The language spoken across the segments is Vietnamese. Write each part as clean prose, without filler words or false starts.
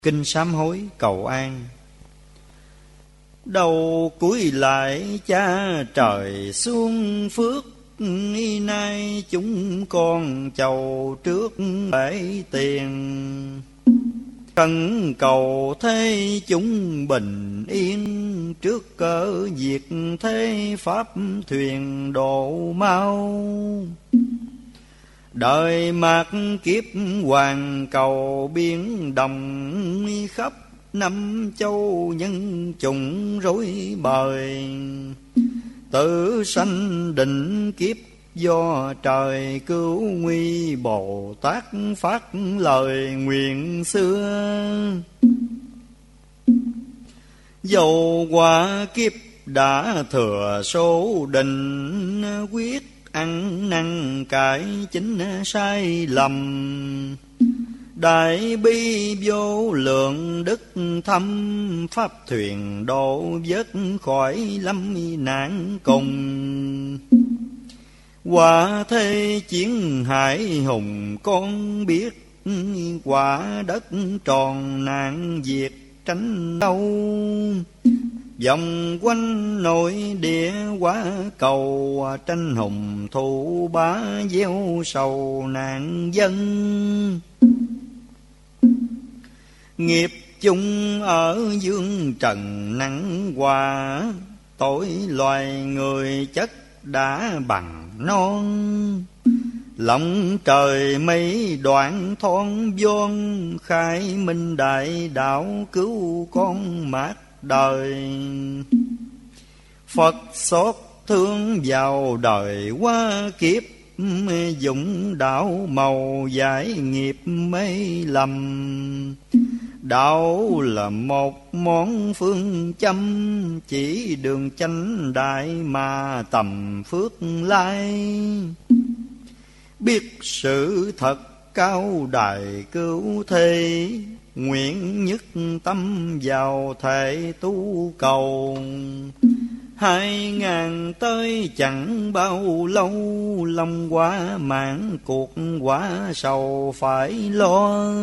Kinh sám hối cầu an. Đầu cúi lại cha trời xuống phước, nay chúng con chầu trước bể tiền. Khẩn cầu thế chúng bình yên, trước cỡ diệt thế pháp thuyền độ mau. Đời mạt kiếp hoàn cầu biến động, khắp năm châu nhân chủng rối bời. Tử sanh định kiếp do trời cứu nguy, Bồ Tát phát lời nguyện xưa. Dầu quả kiếp đã thừa số định, quyết ăn năn cải chính sai lầm. Đại bi vô lượng đức thâm, pháp thuyền độ vớt khỏi lâm nạn cùng. Quả thế chiến hải hùng con biết, quả đất tròn nạn diệt tránh đâu. Vòng quanh nội địa quá cầu, tranh hùng thủ bá gieo sầu nạn dân. Nghiệp chung ở dương trần nắng hòa, tội loài người chất đã bằng non. Lòng trời mây đoạn thon von, khai minh đại đạo cứu con mát đời. Phật xót thương vào đời qua kiếp, dụng đạo màu giải nghiệp mê lầm. Đạo là một món phương châm, chỉ đường chánh đại mà tầm phước lai. Biết sự thật cao đại cứu thế, nguyện nhất tâm vào thể tu cầu. 2000 tới chẳng bao lâu, lòng quá mãn cuộc quá sầu phải lo.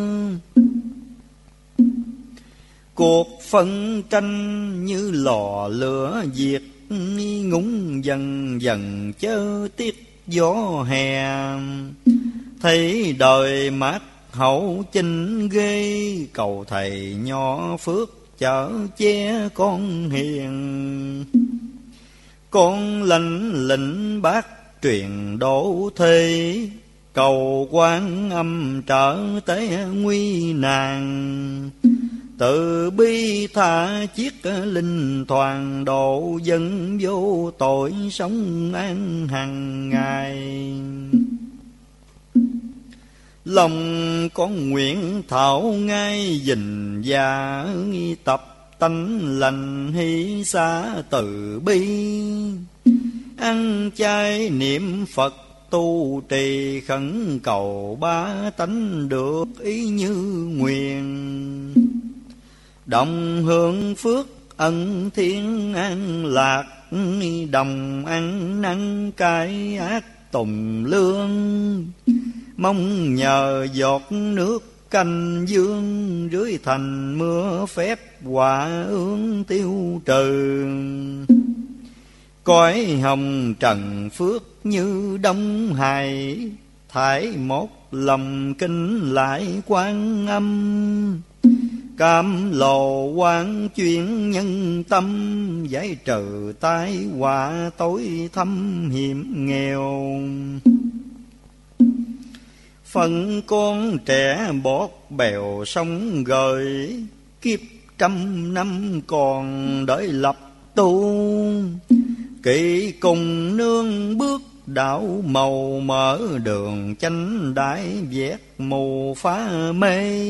Cuộc phân tranh như lò lửa diệt, ngúng dần dần chớ tiếc gió hè. Thấy đời mát hậu chinh ghê, cầu thầy nhỏ phước chở che con hiền. Con lành lĩnh bác truyền độ thế, cầu Quan Âm trở tế nguy nan. Tự bi tha chiết linh thoàn, độ dân vô tội sống an hằng ngày. Lòng con nguyện thảo ngay gìn gia, tập tánh lành hy xa từ bi. Ăn chay niệm Phật tu trì, khẩn cầu ba tánh được ý như nguyện. Đồng hưởng phước ân thiên an lạc, đồng ăn năn cải ác tùng lương. Mong nhờ giọt nước canh dương, dưới thành mưa phép quả ương tiêu trừ. Cõi hồng trần phước như đông hải, thải một lòng kinh lại Quan Âm. Cam lồ quán chuyên nhân tâm, giải trừ tai họa tối thâm hiểm nghèo. Phần con trẻ bót bèo sông gời, kiếp trăm năm còn đợi lập tu. Kỵ cùng nương bước đạo màu, mở đường chánh đại vét mù phá mê.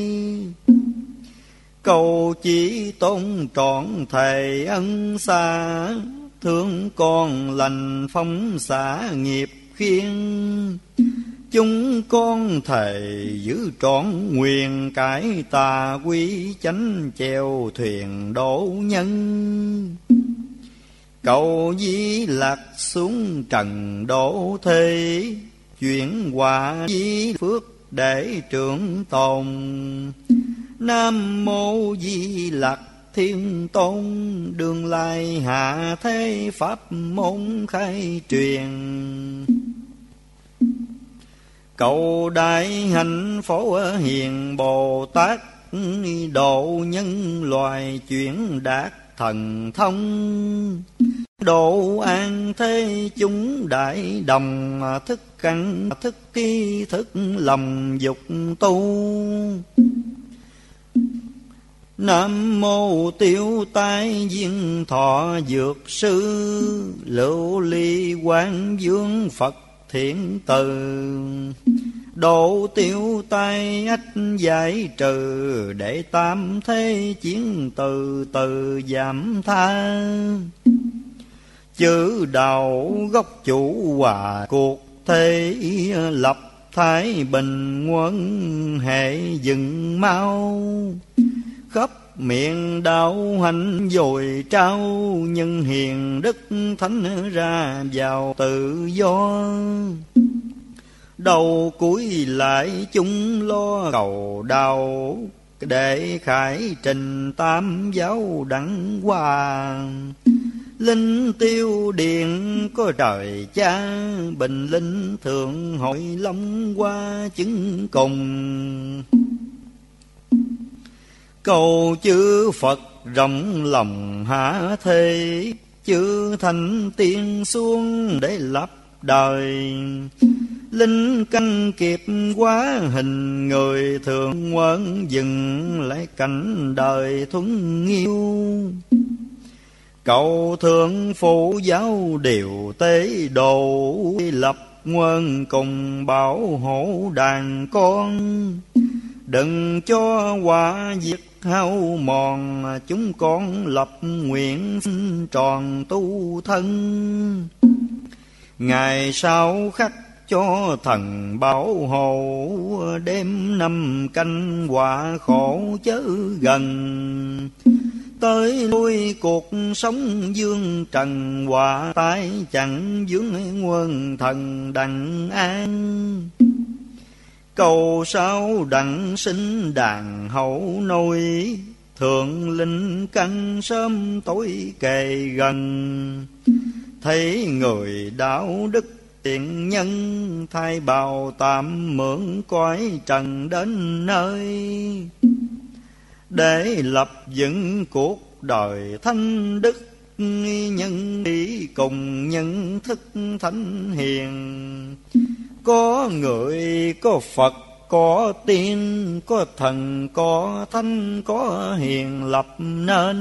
Cầu chỉ tôn trọn thầy ân xa, thương con lành phóng xả nghiệp khiên. Chúng con thầy giữ trọn nguyện, cải tà quy chánh chèo thuyền độ nhân. Cầu Di Lặc xuống trần độ thế, chuyển quả di phước để trưởng tồn. Nam mô Di Lặc Thiên Tôn, đường lai hạ thế pháp môn khai truyền. Cầu đại hạnh Phổ Hiền Bồ Tát, độ nhân loài chuyển đạt thần thông. Độ an thế chúng đại đồng, thức căn thức ký thức lòng dục tu. Nam mô Tiêu Tai Viên Thọ Dược Sư, Lưu Ly Quang Dương Phật Thiện Từ. Độ tiêu tai ách giải trừ, để tam thế chiến từ từ giảm tha. Chữ đạo gốc chủ hòa cuộc thế, lập thái bình quân hệ dừng mau. Khắp miệng đạo hạnh dồi trao, nhân hiền đức thánh ra vào tự do. Đầu cuối lại chúng lo cầu đạo, để khải trình tam giáo đẳng hoa. Linh Tiêu Điện có trời cha, Bình Linh Thượng Hội Long qua chứng cùng. Cầu chư Phật rộng lòng hạ thế, chư thành tiên xuống để lập đời. Linh căn kịp quá hình người, thường quân dừng lại cảnh đời thuần nghiêu. Cầu thượng phụ giáo điều tế độ, lập quân cùng bảo hộ đàn con. Đừng cho quả diệt hao mòn, chúng con lập nguyện xin tròn tu thân. Ngày sau khắc cho thần bảo hộ, đêm năm canh quả khổ chớ gần. Tới lui cuộc sống dương trần, quả tai chẳng vướng quân thần đặng an. Cầu sao đặng sinh đàn hậu nôi, thượng linh căn sớm tối kề gần. Thấy người đạo đức tiện nhân, thay bào tạm mượn cõi trần đến nơi. Để lập dựng cuộc đời thanh đức, nhân đi cùng nhân thức thánh hiền. Có người, có Phật, có tiên, có thần, có thánh, có hiền lập nên.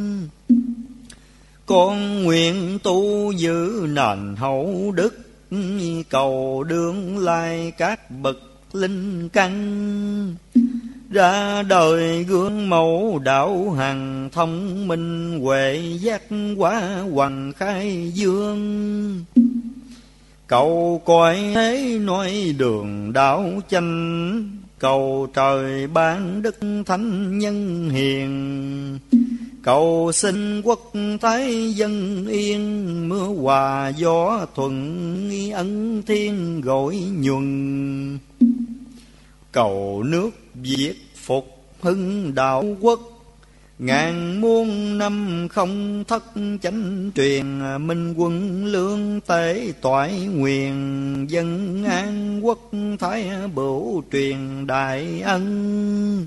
Con nguyện tu giữ nền hậu đức, cầu đương lai các bậc linh căn. Ra đời gương mẫu đạo hằng, thông minh huệ giác quá hoằng khai dương. Cầu cõi thế nói đường đạo chánh, cầu trời ban đức thánh nhân hiền. Cầu xin quốc thái dân yên, mưa hòa gió thuận ân thiên gọi nhuần. Cầu nước Việt phục hưng đạo quốc, ngàn muôn năm không thất chánh truyền. Minh quân lương tế toại nguyện, dân an quốc thái bửu truyền đại ân.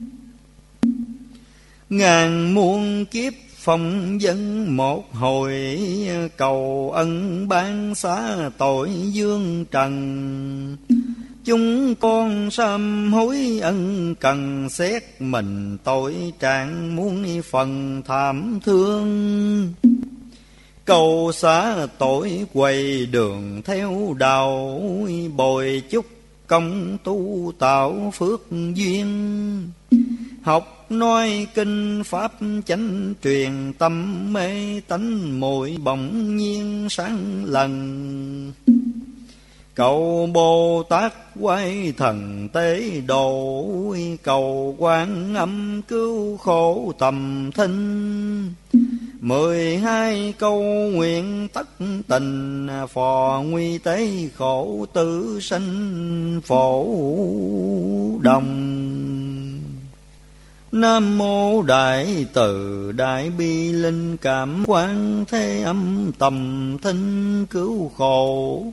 Ngàn muôn kiếp phong dân một hồi, cầu ân ban xá tội dương trần. Chúng con sám hối ân cần, xét mình tội trạng muôn phần thảm thương. Cầu xá tội quay đường theo đạo, bồi chúc công tu tạo phước duyên. Học nói kinh pháp chánh truyền, tâm mê tánh muội bỗng nhiên sáng lần. Cầu Bồ Tát quay thần tế độ, cầu Quan Âm cứu khổ tầm thinh. 12 câu nguyện tất tình, phò nguy tế khổ tử sanh phổ đồng. Nam mô Đại Từ Đại Bi Linh Cảm Quán Thế Âm Tầm Thinh Cứu Khổ.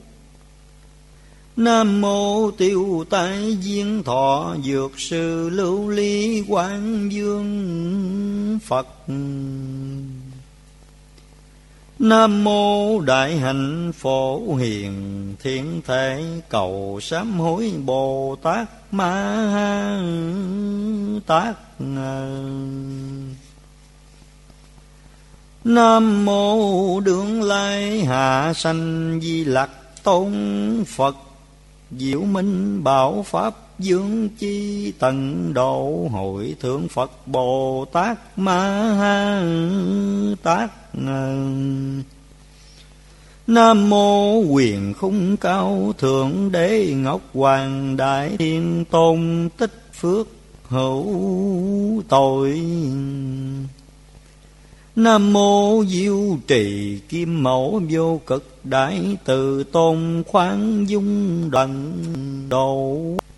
Nam mô Tiêu Tai Diên Thọ Dược Sư Lưu Ly Quán Dương Phật. Nam mô Đại Hạnh Phổ Hiền Thiện Thể Cầu Sám Hối Bồ Tát Ma Ha Tát. Nam mô Đương Lai Hạ Sanh Di Lặc Tôn Phật. Diệu Minh Bảo Pháp Dương Chi Tận Độ Hội Thượng Phật Bồ Tát Ma Ha Tát. Nam mô Quyền Khung Cao Thượng Đế Ngọc Hoàng Đại Thiên Tôn Tích Phước Hữu Tội. Nam mô Diệu Trì Kim Mẫu Vô Cực Đại Từ Tôn Khoan Dung Đần Độ.